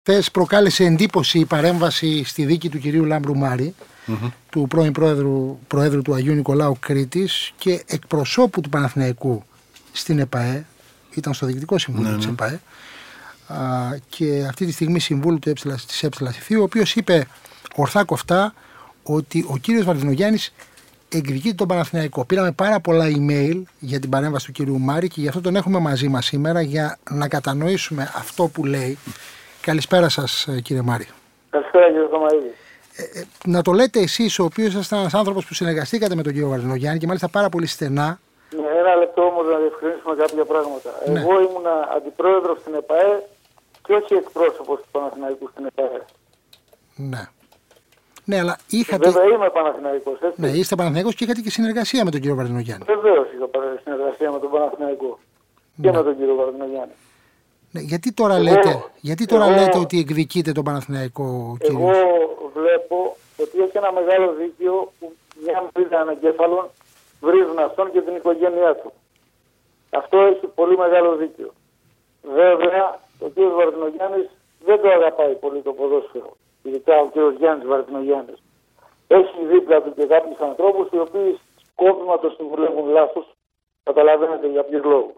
Χθες προκάλεσε εντύπωση η παρέμβαση στη δίκη του κυρίου Λάμπρου Μάρη, του πρώην Προέδρου του Αγίου Νικολάου Κρήτης και εκπροσώπου του Παναθηναϊκού στην ΕΠΑΕ, ήταν στο Διοικητικό Συμβούλιο της ΕΠΑΕ και αυτή τη στιγμή συμβούλου της ΕΕ, ο οποίος είπε ορθά κοφτά ότι ο κύριος Βαρδινογιάννης εκδικείται τον Παναθηναϊκό. Πήραμε πάρα πολλά email για την παρέμβαση του κυρίου Μάρη και γι' αυτό τον έχουμε μαζί μας σήμερα για να κατανοήσουμε αυτό που λέει. Καλησπέρα σας, κύριε Μάρη. Καλησπέρα, κύριε Θωμαίδη. Να το λέτε εσείς, ο οποίος ήσασταν ένας άνθρωπος που συνεργαστήκατε με τον κύριο Βαρδινογιάννη και μάλιστα πάρα πολύ στενά. Ναι, ένα λεπτό όμως να διευκρινίσουμε κάποια πράγματα. Ναι. Εγώ ήμουν αντιπρόεδρος στην ΕΠΑΕ και όχι εκπρόσωπος του Παναθηναϊκού στην ΕΠΑΕ. Ναι. Ναι, αλλά είχατε. Βέβαια είμαι Παναθηναϊκός, έτσι. Ναι, είστε Παναθηναϊκός και είχατε και συνεργασία με τον κύριο Βαρδινογιάννη. Βεβαίως είχα συνεργασία με τον Παναθηναϊκό και με τον κύριο Βαρδινογιάννη. Ναι, γιατί τώρα λέτε ότι εκδικείτε τον Παναθηναϊκό, κύριε? Εγώ βλέπω ότι έχει ένα μεγάλο δίκαιο που μια μερίδα ανεγκέφαλων βρίζουν αυτόν και την οικογένειά του. Αυτό έχει πολύ μεγάλο δίκαιο. Βέβαια, ο κ. Βαρδινογιάννης δεν το αγαπάει πολύ το ποδόσφαιρο. Ειδικά ο κ. Γιάννης Βαρδινογιάννης. Έχει δίπλα του και κάποιους ανθρώπους οι οποίοι σκόπιμα το συμβουλεύουν λάθος. Καταλαβαίνετε για ποιους λόγους.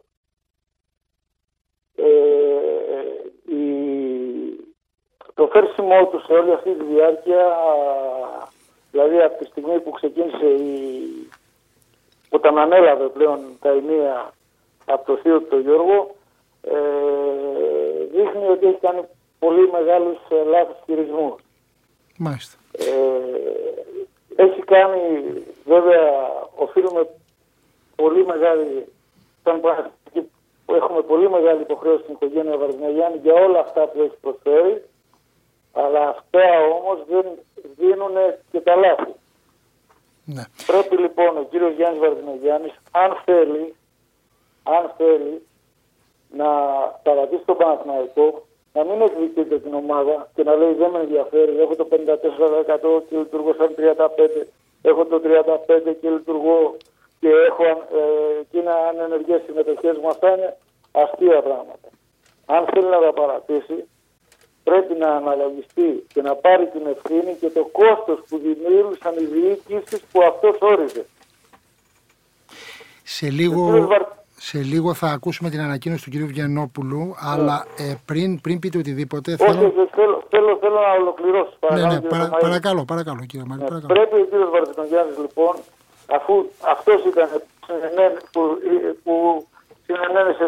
Το φέρσιμό του σε όλη αυτή τη διάρκεια, δηλαδή από τη στιγμή που ξεκίνησε όταν ανέλαβε πλέον τα ενία από το θείο του τον Γιώργο, δείχνει ότι έχει κάνει πολύ μεγάλους λάθος χειρισμούς. Μάλιστα. Έχει κάνει, βέβαια, οφείλουμε πολύ μεγάλη, έχουμε πολύ μεγάλη υποχρέωση στην οικογένεια Βαρδινογιάννη για όλα αυτά που έχει προσφέρει, αλλά αυτά όμως δεν δίνουν και τα λάθη. Ναι. Πρέπει λοιπόν ο κύριος Γιάννης Βαρδινογιάννης, αν θέλει να παρατήσει τον Παναθηναϊκό, να μην εκδικείται την ομάδα και να λέει δεν με ενδιαφέρει, έχω το 54% και λειτουργώ σαν 35%, έχω το 35% και λειτουργώ και έχω εκείνα ανενεργές συμμετοχές μου. Αυτά είναι αστεία πράγματα. Αν θέλει να τα παρατήσει, πρέπει να αναλογιστεί και να πάρει την ευθύνη και το κόστος που δημιούργησαν οι διοίκησεις που αυτός όριζε. Σε λίγο θα ακούσουμε την ανακοίνωση του κ. Βιεννόπουλου, αλλά πριν πείτε οτιδήποτε. Θέλω να ολοκληρώσω. Παρακαλώ, κύριε Μάρη. Πρέπει ο κ. Βαρδινογιάννης λοιπόν, αφού αυτός ήταν που συνενένεσε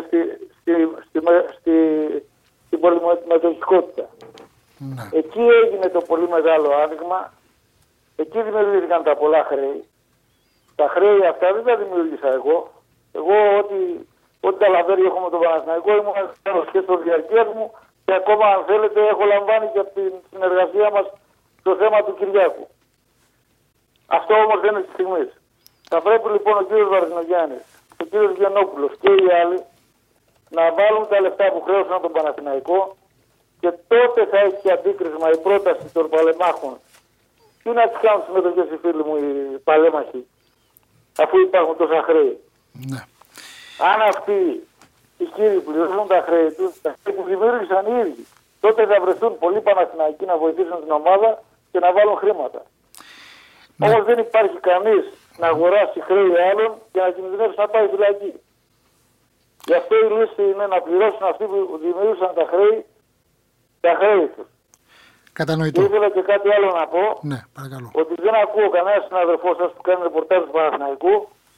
στην πολυμετοχικότητα. Ναι. Εκεί έγινε το πολύ μεγάλο άνοιγμα, εκεί δημιουργήθηκαν τα πολλά χρέη. Τα χρέη αυτά δεν τα δημιούργησα εγώ. Εγώ ό,τι τα λαβέρει έχω με τον Παναθηναϊκό ήμουν και στο διαρκείας μου και ακόμα αν θέλετε έχω λαμβάνει και από την συνεργασία μας στο θέμα του Κυριάκου. Αυτό όμως δεν είναι τη στιγμή. Θα πρέπει λοιπόν ο κύριος Βαρδινογιάννης, ο κύριος Βιεννόπουλος και οι άλλοι να βάλουν τα λεφτά που χρέωσαν τον Παναθηναϊκό και τότε θα έχει και αντίκρισμα η πρόταση των παλεμάχων. Τι να τις κάνουν συμμετοχές οι φίλοι μου οι παλέμαχοι, αφού υπάρχουν τόσα χρέη. Ναι. Αν αυτοί οι κύριοι πληρώσουν τα χρέη τους, τα χρέη που δημιούργησαν οι ίδιοι, τότε θα βρεθούν πολλοί Παναθηναϊκοί να βοηθήσουν την ομάδα και να βάλουν χρήματα. Ναι. Όμως δεν υπάρχει κανείς να αγοράσει χρέη άλλων και να κινδυνεύσει να πάει φυλακή. Γι' αυτό η λύση είναι να πληρώσουν αυτοί που δημιούργησαν τα χρέη τους. Κατανοητό. Και ήθελα και κάτι άλλο να πω. Ναι, παρακαλώ. Ότι δεν ακούω κανένα συναδελφό σας που κάνει ρεπορτάζ του Παναθηναϊκού,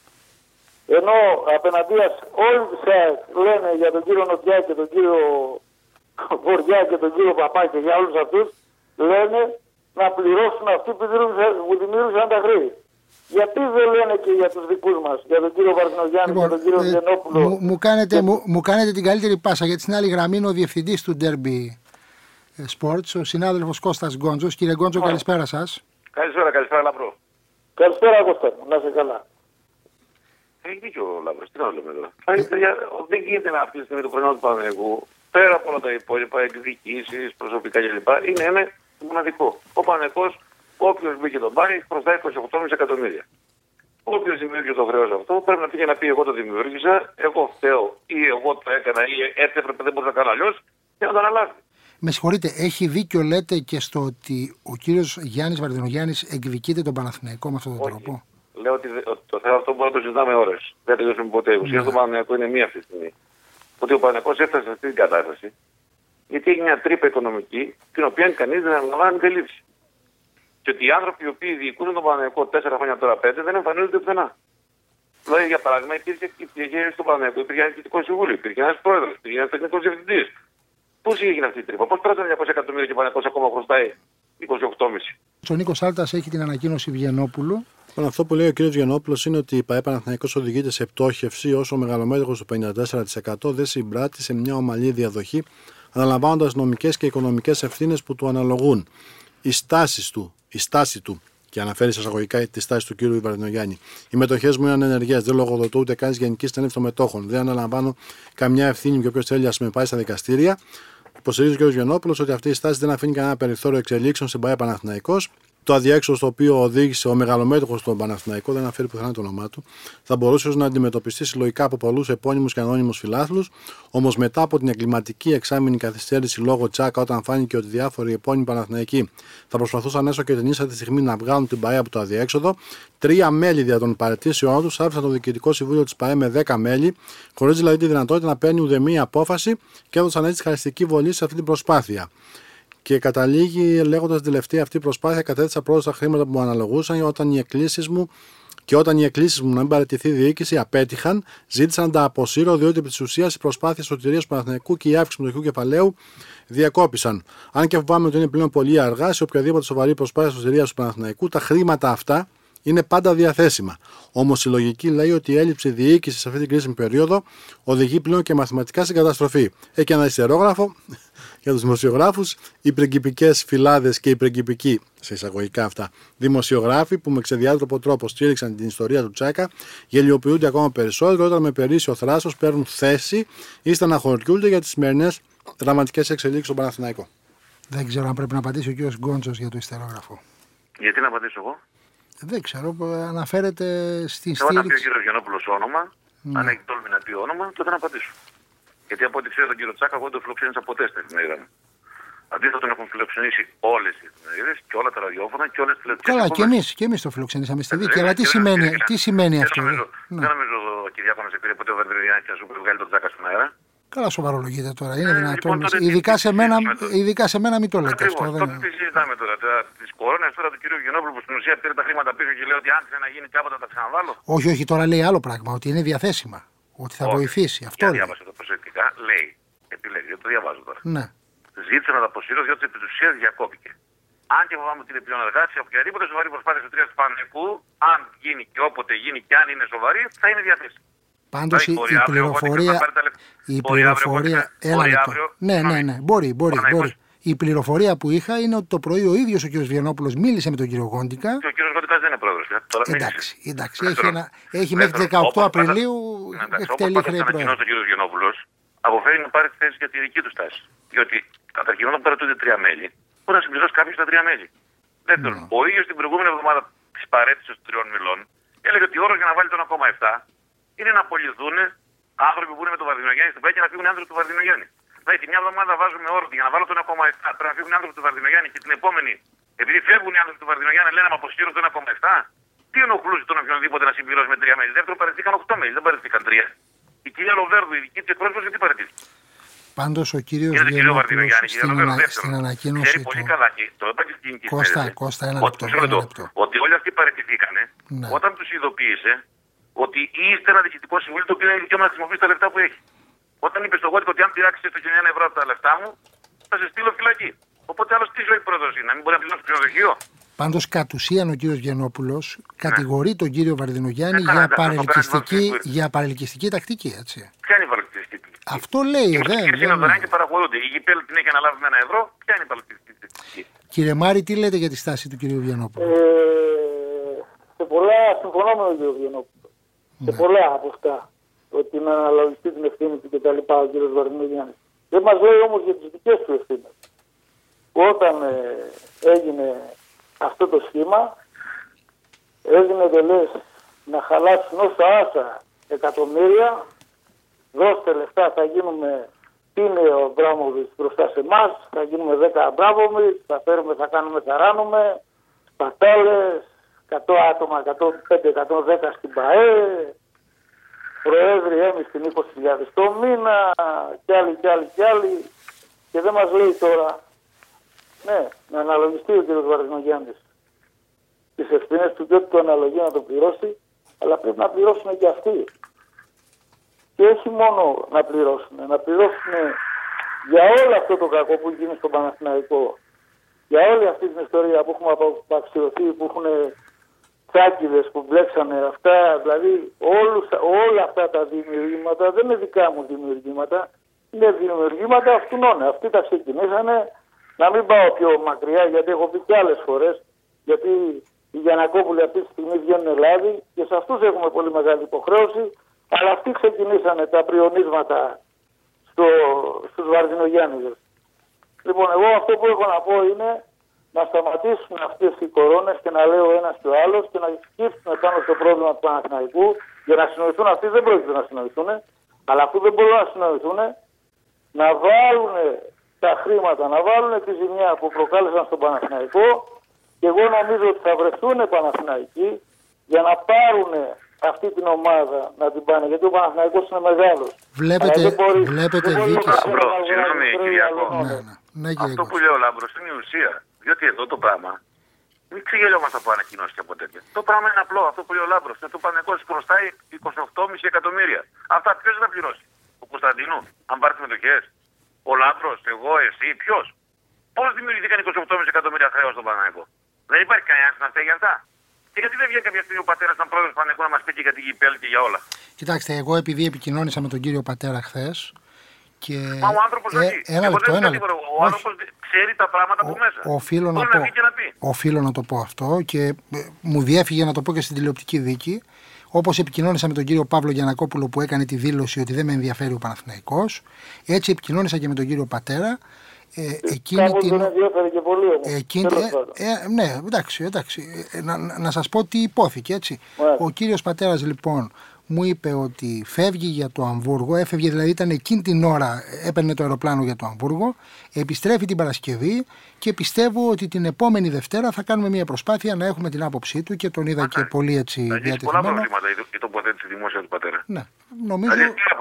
ενώ απέναντίας όλοι τους λένε για τον κύριο Νοτιά και τον κύριο Βοριά και τον κύριο Παπά και για όλους αυτούς, λένε να πληρώσουν αυτοί που δημιούργησαν τα χρέη. Γιατί δεν λένε και για τους δικούς μας, για τον κύριο Βαρδινογιάννη και τον κύριο Βιεννόπουλο? Μου κάνετε την καλύτερη πάσα, γιατί στην άλλη γραμμή είναι ο διευθυντής του Derby Sports, ο συνάδελφος Κώστας Γκόντζος. Κύριε Γκόντζο, καλησπέρα σας. Καλησπέρα Λαμπρό. Καλησπέρα Κώστα μου, να είσαι καλά. Έχει δίκιο ο Λαμπρός, τι να λέμε εδώ. Δεν γίνεται να αυτή τη στιγμή το χρονό του Παναθηναϊκού, πέρα από όλα τα υπόλοιπα, εκδικήσεις, προσωπικά κλπ. Είναι ένα μοναδικό. Ο Παναθηναϊκός, όποιος μπήκε τον πάρει, χρωστάει 28,5 εκατομμύρια. Όποιος δημιούργησε το χρέος αυτό, πρέπει να φύγει να πει: εγώ το δημιούργησα, εγώ φταίω, ή εγώ το έκανα, ή έτσι έπρεπε, δεν μπορούσα να κάνω αλλιώς, και να το αναλάβει. Με συγχωρείτε, έχει δίκιο λέτε και στο ότι ο κύριος Γιάννης Βαρδινογιάννης εκδικείται τον Παναθηναϊκό με αυτόν τον τρόπο? Λέω ότι το θέμα αυτό μπορούμε να το συζητάμε ώρες. Δεν τελειώσουμε ποτέ. Η ουσία του Παναθηναϊκού είναι μία αυτή τη στιγμή. Ότι ο Παναθηναϊκός έφτασε σε αυτή την κατάσταση γιατί έχει μια τρύπα οικονομική την οποία κανείς δεν αναλαμβάνει τη λήψη. Και ότι οι άνθρωποι οι οποίοι διοικούν τον Παναθηναϊκό 4 χρόνια τώρα 5 δεν εμφανίζονται πουθενά. Δηλαδή, για παράδειγμα, υπήρχε στο Παναθηναϊκό, υπήρχε ένα διοικητικό συμβούλιο, υπήρχε ένα πρόεδρος, υπήρχε ένα τεχνικός διευθυντής. Πώς έγινε αυτή η τρύπα, πώς πέρασαν 200 εκατομμύρια και ο Παναθηναϊκός ακόμα χρωστάει 28,5. Ο Νίκος Άλτας έχει την ανακοίνωση Βιενόπουλου. Αυτό που λέει ο κ. Βιενόπουλος είναι ότι η ΠΑΕ Παναθηναϊκός οδηγείται σε πτώχευση όσο ο μεγαλομέτωχος του 54% δεν συμπράττει σε μια ομαλή διαδοχή, αναλαμβάνοντας νομικές και οικονομικές ευθύνες που του αναλογούν. Η στάση του, και αναφέρει σε εισαγωγικά τη στάση του κ. Βαρδινογιάννη. Οι μετοχές μου είναι ανενεργές, δεν λογοδοτώ ούτε καν Γενική Συνέλευση των Μετόχων. Δεν αναλαμβάνω καμιά ευθύνη και όποιος θέλει να με πάει στα δικαστήρια. Υποστηρίζει ο κ. Βιενόπουλος ότι αυτή η στάση δεν αφήνει κανένα περιθώριο εξελίξεων στην ΠΑΕ Παναθηναϊκός. Το αδιέξοδο στο οποίο οδήγησε ο μεγαλομέτωχος στον Παναθηναϊκό, δεν αναφέρει πουθενά το όνομά του, θα μπορούσε να αντιμετωπιστεί συλλογικά από πολλούς επώνυμους και ανώνυμους φιλάθλους. Όμως μετά από την εγκληματική εξάμηνη καθυστέρηση λόγω Τσάκα, όταν φάνηκε ότι διάφοροι επώνυμοι Παναθηναϊκοί θα προσπαθούσαν έσω και την ίσα στιγμή να βγάλουν την ΠΑΕ από το αδιέξοδο, 3 μέλη δια των παραιτήσεών του άφησαν το Διοικητικό Συμβούλιο της ΠΑΕ με 10 μέλη, χωρίς δηλαδή τη δυνατότητα να παίρνει ουδέμια απόφαση και έδωσαν έτσι χαριστική βολή σε αυτή την προσπάθεια. Και καταλήγει λέγοντας την τελευταία αυτή προσπάθεια, κατέθεσα πρώτα τα χρήματα που μου αναλογούσαν όταν οι εκκλήσεις μου να μην παραιτηθεί η διοίκηση απέτυχαν, ζήτησαν να τα αποσύρω διότι επί της ουσίας οι προσπάθειες σωτηρίας του Παναθηναϊκού και η αύξηση του μετοχικού κεφαλαίου διακόπησαν. Αν και φοβάμαι ότι είναι πλέον πολύ αργά, σε οποιαδήποτε σοβαρή προσπάθεια σωτηρίας του Παναθηναϊκού, τα χρήματα αυτά είναι πάντα διαθέσιμα. Όμως η λογική λέει ότι η έλλειψη διοίκησης σε αυτή την κρίσιμη περίοδο οδηγεί πλέον και μαθηματικά στην καταστροφή. Έχει ένα ιστερόγραφο για τους δημοσιογράφους, οι πριγκιπικές φυλάδες και οι πριγκιπικοί, σε εισαγωγικά αυτά, δημοσιογράφοι που με ξεδιάτροπο τρόπο στήριξαν την ιστορία του Τσάκα, γελιοποιούνται ακόμα περισσότερο όταν με περίσσιο θράσος παίρνουν θέση ή στεναχωριούνται για τις σημερινές δραματικές εξελίξεις στον Παναθηναϊκό. Δεν ξέρω αν πρέπει να απαντήσει ο κ. Γκόντσος για το ιστερόγραφο. Γιατί να απαντήσω εγώ? Δεν ξέρω, αναφέρεται στη στήριξη. Όταν πει ο κ. Γιαννόπουλος όνομα, αν έχει τόλμη να πει όνομα, τότε να απαντήσω. Γιατί από ό,τι ξέρω τον κύριο Τσάκα, εγώ δεν τον φιλοξένησα ποτέ στην εφημερίδα μου. Αντίθετα, τον έχουν φιλοξενήσει όλες οι εφημερίδες και όλα τα ραδιόφωνα και όλες τις τηλεοπτικές. Καλά, και εμείς το φιλοξενήσαμε στη δίκη. Αλλά τι σημαίνει αυτό? Δεν νομίζω ο Κυριάκο να σε πήρε ποτέ ο Βαρδινογιάννης και να σου βγάλει τον Τσάκα στον αέρα. Καλά, σοβαρολογείτε τώρα. Είναι δυνατόν. Ειδικά σε μένα μην το λέτε αυτό. Τότε τι συζητάμε τώρα? Τις κορώνες τώρα του κύριου Γιαννόπουλου που στην ουσία πήρε τα χρήματα πίσω και λέει ότι αν θέλει να γίνει κάποτε θα τα ξαναβάλω. Όχι, τώρα λέει άλλο πράγμα. Ότι είναι διαθέσιμα. Ότι θα βοηθήσει. Αυτό λέει. Διάβασε το προσεκτικά. Λέει. Επιλέγει. Δεν το διαβάζω τώρα. Ναι. Ζήτησε να τα αποσύρω διότι επί της ουσίας διακόπηκε. Αν και φοβάμαι ότι είναι πλέον αργά, σε οποιαδήποτε σοβαρή προσπάθεια του του Παναθηναϊκού, αν γίνει και όποτε γίνει και αν είναι σοβαρή, θα είναι διαθέσιμη. Πάντως η πληροφορία. Ναι, μπορεί. Η πληροφορία που είχα είναι ότι το πρωί ο ίδιος ο κ. Βιενόπουλος μίλησε με τον κύριο Γόντικα. Και ο κ. Γόντικας δεν είναι πρόεδρος. Εντάξει. Έχει μέχρι 18 Απριλίου εκτελεί χρέη πρόεδρο. Ο κ. Βιενόπουλος αποφέρει να πάρει τη θέση για τη δική του στάση. Διότι καταρχήν όταν παρατούνται 3 μέλη, μπορεί να συμπληρώσει κάποιος τα 3 μέλη. Δεύτερον, ο ίδιος την προηγούμενη εβδομάδα της παρέτησης των 3 μελών έλεγε ότι ο όρος για να βάλει τον 1,7 είναι να απολυθούν άνθρωποι που είναι με τον Βαρδινογιάννη στην ΠΑΕ και να φύγουν άνθρωποι του Βαρδινογιάννη. Δηλαδή, τη μια εβδομάδα βάζουμε όρο για να βάλω τον 1,7 πρέπει να φύγουν άνθρωποι του Βαρδινογιάννη και την επόμενη, επειδή φεύγουν οι άνθρωποι του Βαρδινογιάννη, λένε να αποσύρω τον 1,7. Τι ενοχλούσε τον οποιονδήποτε να συμπληρώσει με 3 μέλη? Δεύτερον, παραιτήθηκαν 8 μέλη, δεν παραιτήθηκαν 3. Η κυρία Λοβέρδου, η δική τη εκπρόσωπος, γιατί παραιτήθηκε? Πάντως ο κύριος Βιενόπουλος στην ανακοίνωση του. Πολύ καλά, το είπα και στην κοινή. Κώστα, ένα λεπτό. Ότι όλοι αυτοί παραιτηθήκανε όταν τους ειδοποίησε ότι είστε ένα διοικητικό συμβούλιο το οποίο έχει δικαίωμα να χρησιμοποιήσει τα λεφτά που έχει. Όταν είπε στον Γόντικο ότι αν πειράξει το 1.000 ευρώ από τα λεφτά μου, θα σε στείλω φυλακή. Οπότε άλλο τι ζωή πρόεδρος είναι, να μην μπορεί να πληρώσει ξενοδοχείο. Πάντως κατ' ουσίαν ο κύριος Γιαννόπουλος κατηγορεί τον κύριο Βαρδινογιάννη για παρελκυστική τακτική. Έτσι. Ποια είναι η παρελκυστική? Αυτό λέει. Είναι δωρεάν και παραχωρούνται. Η γηπέλη την έχει αναλάβει με 1 ευρώ. Ποια είναι η παρελκυστική τακτική? Κύριε Μάρη, τι λέτε για τη στάση του κύριου Γιαννόπουλου? Σε πολλά συμφωνώ με τον κύριο Γιαννόπουλο. Σε πολλά από αυτά. Ότι να αναλογιστεί την ευθύνη του κτλ. Ο κύριος Βαρδινογιάννης. Δεν μας λέει όμως για τις δικές του ευθύνες. Όταν έγινε αυτό το σχήμα, έγινε τελές να χαλάσουν όσα άσα εκατομμύρια, δώστε λεφτά, θα γίνουμε είναι ο Αμπράμοβιτς μπροστά σε εμάς, θα γίνουμε 10 Αμπράμοβιτς, θα φέρουμε, θα κάνουμε, θα ράνουμε, σπατάλες, 100 άτομα, 105-110 στην ΠΑΕ, προέδροι έμειστην 20.000 το μήνα, κι άλλοι. Και δεν μας λέει τώρα, ναι, να αναλογιστεί ο κ. Βαρδινογιάννης τις ευθύνες του και ό,τι το αναλογεί να το πληρώσει, αλλά πρέπει να πληρώσουν και αυτοί. Και όχι μόνο να πληρώσουν για όλο αυτό το κακό που γίνει στον Παναθηναϊκό, για όλη αυτή την ιστορία που έχουμε απαξιωθεί, που έχουν τσάκιδες που μπλέξανε αυτά, δηλαδή όλα αυτά τα δημιουργήματα δεν είναι δικά μου δημιουργήματα, είναι δημιουργήματα αυτούν. Αυτοί τα ξεκινήσανε, να μην πάω πιο μακριά γιατί έχω πει και άλλες φορές, γιατί οι Γιαννακόπουλοι αυτή τη στιγμή βγαίνουν Ελλάδη και σε αυτούς έχουμε πολύ μεγάλη υποχρέωση, αλλά αυτοί ξεκινήσανε τα πριονίσματα στους Βαρδινογιάννηδες. Λοιπόν, εγώ αυτό που έχω να πω είναι να σταματήσουν αυτές οι κορώνες και να λέω ένας και ο άλλος και να σκύψουν πάνω στο πρόβλημα του Παναθηναϊκού για να συνοηθούν. Αυτοί δεν πρόκειται να συνοηθούν, αλλά αφού δεν μπορούν να συνοηθούν, να βάλουν τα χρήματα, να βάλουν τη ζημιά που προκάλεσαν στον Παναθηναϊκό και εγώ νομίζω ότι θα βρεθούν Παναθηναϊκοί για να πάρουν αυτή την ομάδα να την πάνε, γιατί ο Παναθηναϊκός είναι μεγάλος. Βλέπετε δίκηση. Συγγνώμη, Κυριακό. Αυτό που λέει ο Λάμπρος είναι η ουσία. Διότι εδώ το πράγμα, μην ξεγελιόμαστε από ανακοινώσεις και από τέτοια. Το πράγμα είναι απλό. Αυτό που λέει ο Λάμπρος. Είναι το Παναθηναϊκός χρωστάει 28,5 εκατομμύρια. Αυτά ποιος θα πληρώσει? Ο Κωνσταντίνου, αν πάρει τις μετοχές. Ο Λάμπρος, εγώ, εσύ, ποιος? Πώς δημιουργήθηκαν 28,5 εκατομμύρια χρέος στον Παναθηναϊκό? Δεν υπάρχει κανένας να φταίει για αυτά. Και γιατί δεν βγαίνει κάποια στιγμή ο πατέρας σαν πρόεδρος του Παναθηναϊκού να μας πει και για την ΚΠΕΛ και για όλα? Κοιτάξτε, εγώ επειδή επικοινώνησα με τον κύριο Πατέρα χθες. Και... Μα ο άνθρωπος ο άνθρωπος ξέρει τα πράγματα από μέσα. Οφείλω να το πω αυτό και μου διέφυγε να το πω και στην τηλεοπτική δίκη. Όπως επικοινώνησα με τον κύριο Παύλο Γιαννακόπουλο που έκανε τη δήλωση ότι δεν με ενδιαφέρει ο Παναθηναϊκός, έτσι επικοινώνησα και με τον κύριο Πατέρα. Ναι, εντάξει. Να σας πω τι υπόθηκε, έτσι. Ο κύριος Πατέρας λοιπόν μου είπε ότι φεύγει για το Αμβούργο, έφευγε δηλαδή, ήταν εκείνη την ώρα, έπαιρνε το αεροπλάνο για το Αμβούργο, επιστρέφει την Παρασκευή και πιστεύω ότι την επόμενη Δευτέρα θα κάνουμε μια προσπάθεια να έχουμε την άποψή του και τον είδα και πολύ έτσι διατεθειμένο. Πολλά προβλήματα η τοποθέτηση δημόσια του Πατέρα. Ναι, νομίζω.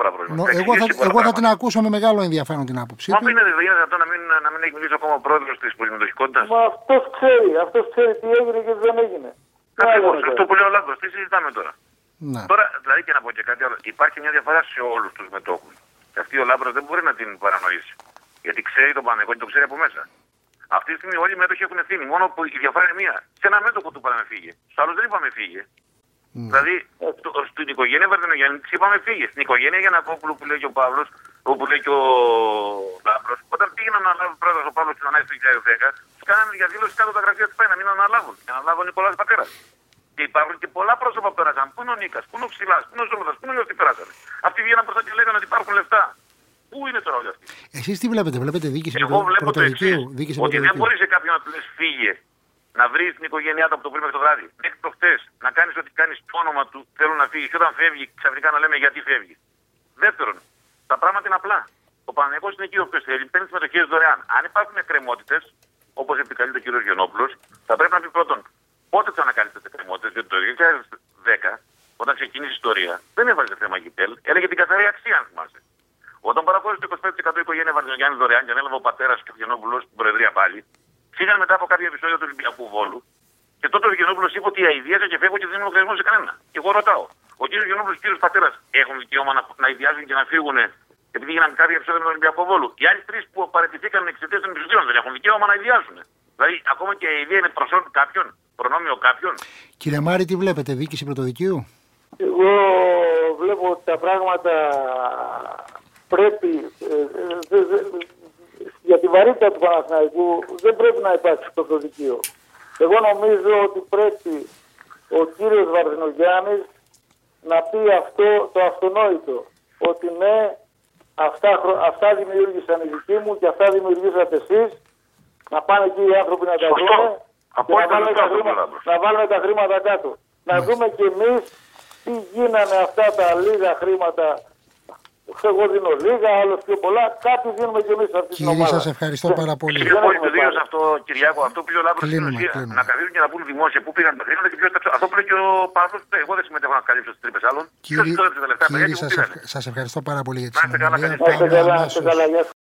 Εγώ θα την ακούσω με μεγάλο ενδιαφέρον την άποψή του. Μα είναι δυνατό να μην έχει μιλήσει ακόμα ο πρόεδρος της πολυμετοχικότητας? Μα αυτός ξέρει τι έγινε και τι δεν έγινε. Ακριβώς, αυτό που λέει ο Λάμπρος, τι συζητάμε τώρα? Ναι. Τώρα, δηλαδή και να πω και κάτι άλλο, υπάρχει μια διαφορά σε όλους τους μετόχους. Και αυτή ο Λάμπρος δεν μπορεί να την παρανοήσει. Γιατί ξέρει τον Παναθηναϊκό και το ξέρει από μέσα. Αυτή τη στιγμή όλοι οι μέτοχοι έχουν ευθύνη. Μόνο που η διαφορά είναι μία. Σε ένα μέτοχο του είπαμε φύγε. Στους άλλους δεν είπαμε φύγε. Δηλαδή, στην οικογένεια Βαρδινογιάννη της είπαμε φύγε. Στην οικογένεια Γιαννακόπουλου που λέει και ο Παύλος, όπου λέει και ο Λάμπρος, όταν πήγαιναν να αναλάβουν πρόεδρος ο Παύλος στην Ανάγκη του 2010, τους κάνανε για δήλωση κάτω τα γραφεία της ΠΑΕ να μην αναλάβουν. Για να αναλάβουν ο Νικολάς Πατέρας. Και υπάρχουν και πολλά πρόσωπα που πέρασαν. Πού είναι ο Νίκας, πού είναι ο Ξυλάς, πού είναι ο Ζώμεδας, πού είναι αυτοί που πέρασαν. Αυτοί βγαίναν μπροστά και λέγανε ότι υπάρχουν λεφτά. Πού είναι τώρα όλοι αυτοί? Εσείς τι βλέπετε διοίκηση πρωτοδικείου? Ότι δεν μπορεί σε κάποιον να του λες φύγε, να βρει την οικογένειά του από το πρωί μέχρι το βράδυ. Μέχρι προχτές να κάνει ό,τι κάνει στο όνομα του, θέλουν να φύγει. Και όταν φεύγει, ξαφνικά να λέμε γιατί φεύγει. Δεύτερον, τα πράγματα είναι απλά. Ο Παναθηναϊκός είναι εκεί ο οποίος θέλει, παίρνει τις μετοχές δωρεάν. Αν υπάρχουν εκκρεμότητες, όπως επικαλείται ο κ. Γιαννόπουλος, θα πρέπει να πει πρώτον πότε θα ανακαλύψετε τις εκκρεμότητες. Διότι το 2010, όταν ξεκίνησε η ιστορία, δεν έβαζε θέμα ΚΠΕΛ, έλεγε την καθαρή αξία, αν θυμάσαι. Όταν παραχώρησε το 25% η οικογένεια Βαρδινογιάννη δωρεάν και ανέλαβε ο πατέρας και ο Γιαννόπουλος στην Προεδρία πάλι, φύγαν μετά από κάποια επεισόδια του Ολυμπιακού Βόλου και τότε ο Γιαννόπουλος είπε ότι αηδίαζε και φεύγω και δεν είμαι λογαριασμό σε κανένα. Και εγώ ρωτάω, ο κ. Γιαννόπουλος και ο κ. Πατέρας έχουν δικαίωμα να αηδιάζουν και να φύγουν επειδή έγιναν κάποια επεισόδια με τον Ολυμπιακό Βόλου? Οι άλλοι τρεις που παραιτηθήκαν εξαιτίας των επεισοδίων δεν έχουν δικαίωμα να αηδιάζουν? Δηλαδή, ακόμα και η αηδία είναι προσόν κάποιον, προνόμιο κάποιον. Κύριε Μάρη, τι βλέπετε, διοίκηση πρωτοδικείου? Εγώ βλέπω ότι τα πράγματα πρέπει, για τη βαρύτητα του Παναθηναϊκού δεν πρέπει να υπάρξει πρωτοδικείο. Εγώ νομίζω ότι πρέπει ο κύριος Βαρδινογιάννης να πει αυτό το αυτονόητο, ότι ναι, αυτά δημιούργησαν οι δικοί μου και αυτά δημιουργήσατε εσείς, να πάνε εκεί οι άνθρωποι να τα δούμε και να βάλουμε τα χρήματα κάτω. Να δούμε κι εμείς τι γίνανε αυτά τα λίγα χρήματα Εγώ δίνω λίγα, άλλο πιο πολλά. Κάτι δίνουμε κι εμεί αυτή την Κύριε, ομάδα. σας ευχαριστώ πάρα πολύ. Και πω το δύο σε αυτό, Κυριάκο, αυτό που λέει ο Λάμπρος στην Κλείνουμε, ουσία. κλείνουμε. Να καθίσουν και να πούν δημόσια πού πήγαν τα χρήματα και ποιο. Αυτό που λέει και ο Παύλος, εγώ δεν συμμετέχω να καλύψω τις τρύπες άλλων. Ποιος τώρα τα τελευταία παιδιά και πού πήγανε. Σας ευχαριστώ πάρα πολύ για τη Να είστε καλά, συνομιλία. καλή Να είστε καλά, να είστε καλά. Γεια σας.